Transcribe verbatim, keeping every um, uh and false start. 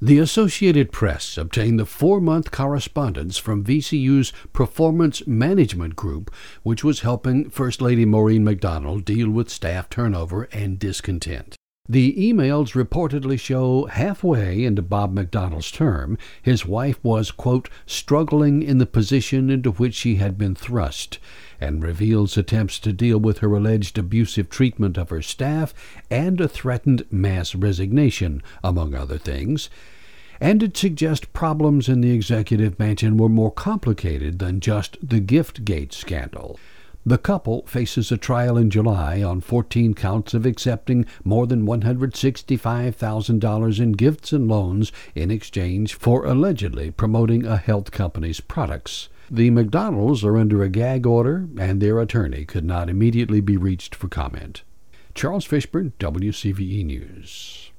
The Associated Press obtained the four-month correspondence from V C U's Performance Management Group, which was helping First Lady Maureen McDonald deal with staff turnover and discontent. The emails reportedly show halfway into Bob McDonnell's term, his wife was, quote, struggling in the position into which she had been thrust, and reveals attempts to deal with her alleged abusive treatment of her staff and a threatened mass resignation, among other things. And it suggests problems in the executive mansion were more complicated than just the Giftgate scandal. The couple faces a trial in July on fourteen counts of accepting more than one hundred sixty-five thousand dollars in gifts and loans in exchange for allegedly promoting a health company's products. The McDonalds are under a gag order, and their attorney could not immediately be reached for comment. Charles Fishburne, W C V E News.